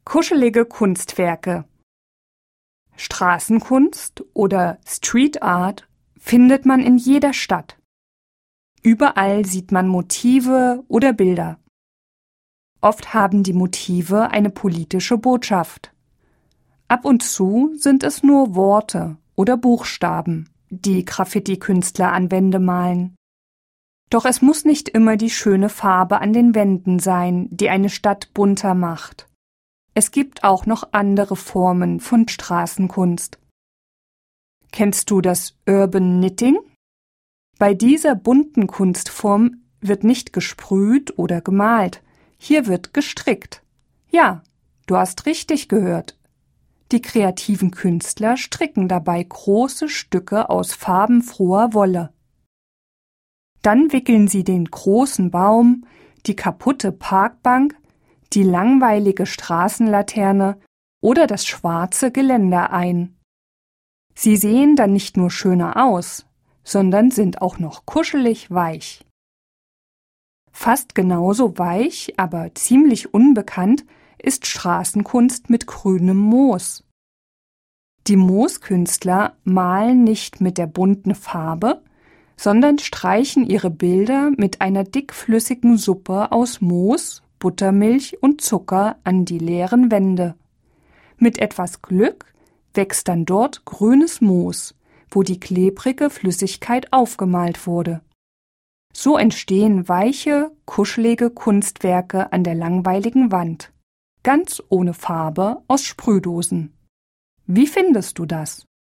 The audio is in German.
Kuschelige Kunstwerke. Straßenkunst oder Street Art findet man in jeder Stadt. Überall sieht man Motive oder Bilder. Oft haben die Motive eine politische Botschaft. Ab und zu sind es nur Worte oder Buchstaben, die Graffiti-Künstler an Wände malen. Doch es muss nicht immer die schöne Farbe an den Wänden sein, die eine Stadt bunter macht. Es gibt auch noch andere Formen von Straßenkunst. Kennst du das Urban Knitting? Bei dieser bunten Kunstform wird nicht gesprüht oder gemalt. Hier wird gestrickt. Ja, du hast richtig gehört. Die kreativen Künstler stricken dabei große Stücke aus farbenfroher Wolle. Dann wickeln sie den großen Baum, die kaputte Parkbank, die langweilige Straßenlaterne oder das schwarze Geländer ein. Sie sehen dann nicht nur schöner aus, sondern sind auch noch kuschelig weich. Fast genauso weich, aber ziemlich unbekannt ist Straßenkunst mit grünem Moos. Die Mooskünstler malen nicht mit der bunten Farbe, sondern streichen ihre Bilder mit einer dickflüssigen Suppe aus Moos, Buttermilch und Zucker an die leeren Wände. Mit etwas Glück wächst dann dort grünes Moos, wo die klebrige Flüssigkeit aufgemalt wurde. So entstehen weiche, kuschelige Kunstwerke an der langweiligen Wand, ganz ohne Farbe aus Sprühdosen. Wie findest du das?